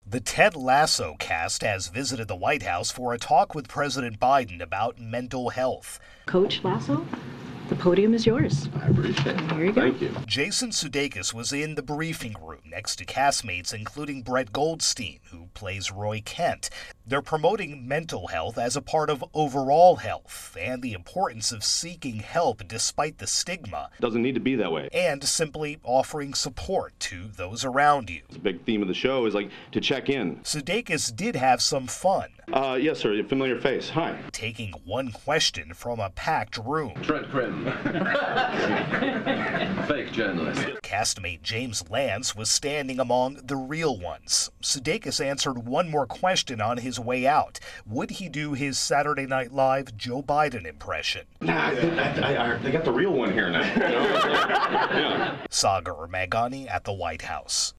The Ted Lasso cast has visited the White House for a talk with President Biden about mental health. Coach Lasso, the podium is yours. I appreciate it. Here you go. Thank you. Jason Sudeikis was in the briefing room next to castmates including Brett Goldstein, who plays Roy Kent. They're promoting mental health as a part of overall health and the importance of seeking help despite the stigma. Doesn't need to be that way. And simply offering support to those around you. The big theme of the show is to check in. Sudeikis did have some fun. Yes, sir. Familiar face. Hi. Taking one question from a packed room. Trent Crim. Fake journalist. Castmate James Lance was standing among the real ones. Sudeikis answered one more question on his way out. Would he do his Saturday Night Live Joe Biden impression? Nah, they got the real one here now. Yeah. Sagar Meghani at the White House.